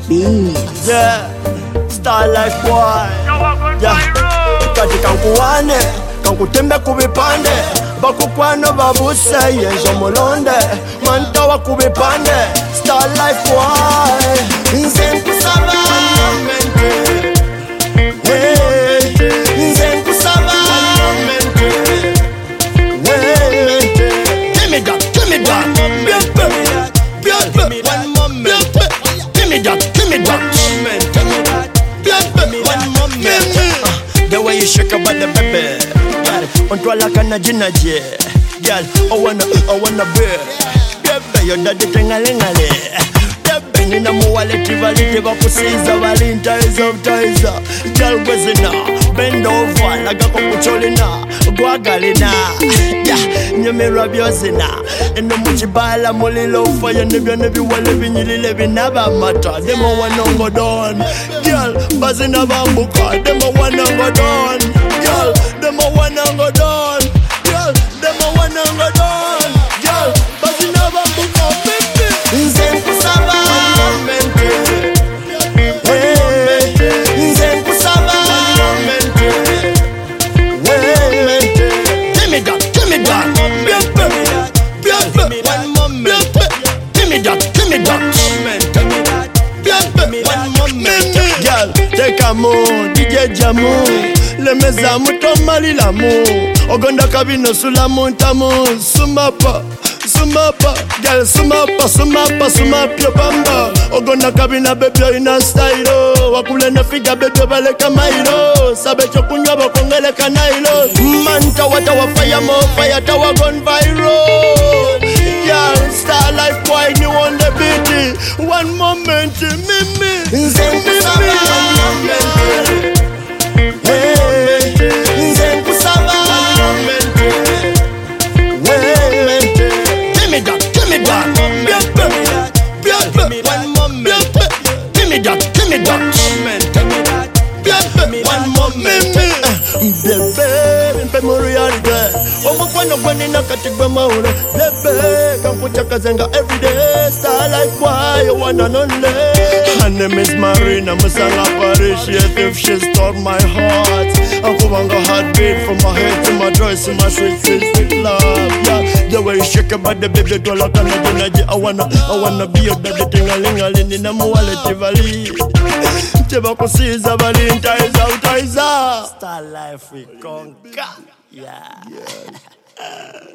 beats. Yeah, star life boy. Yeah, kati kankuwane, kankutembe kubipande. Bakukwano babuse yenzo mulonde. Mantawa kubipande, star life boy. Nze nkusaba nze nkusaba. Give me that, give me that. One moment. Give me that, give me that. One moment. The way you shake your body, baby. Ontwala kana jina je. Girl, I wanna be. Baby, your daddy tingalingale. Baby, nina muwaleti valiti bakusiza valentines of tiza. Girl, wezina, bend over, laga kukucholina, guagalina. Yeah, nyemera byozina. Eno muchibala mulilo fire nebi wale binyilile binaba mata. Demo wanongo don. Girl, bazina bambuka. Demo wanongo don. Girl, demo wanongo don. Girl, demo wanongo don. Girl, bazina bambuka. Nze nkusaba. Nze nkusaba. Give me that, give me that. One moment. Give me that, give me that. One moment. Girl, take a move, DJ Jamu. Lemeza mutomali lamu. Ogonda kabino sulamu ntamu. Sumapa, sumapa. Girl, sumapa, sumapa, sumapyo bamba. Ogonda kabina baby ina style. Wakule na figa baby baleka mailo. Sabe chokunywa bakongele kanailo. Manta watawa fire mo, fire tawa gone viral. Girl, star life boy, you on the beat. One moment, mimi. Nze nkusaba. Nze nkusaba. Give me that, give me that. One moment. Give me that, give me that. One moment. Bebe, mpe muriaride. Omukwano gwani nakatigwe maule. Bebe, kankuchaka zenga everyday. Star life boy, one and only. Her name is Marina, musanga appreciate if she stole my heart. Akubanga heartbeat from my head to my voice, my sweet love. Yeah, the way you shake your body, baby, do like an energy. I wanna be your daddy, tingalingaling in a mualeti valley. Tebako siza valentines out Star life we conquer. Yeah.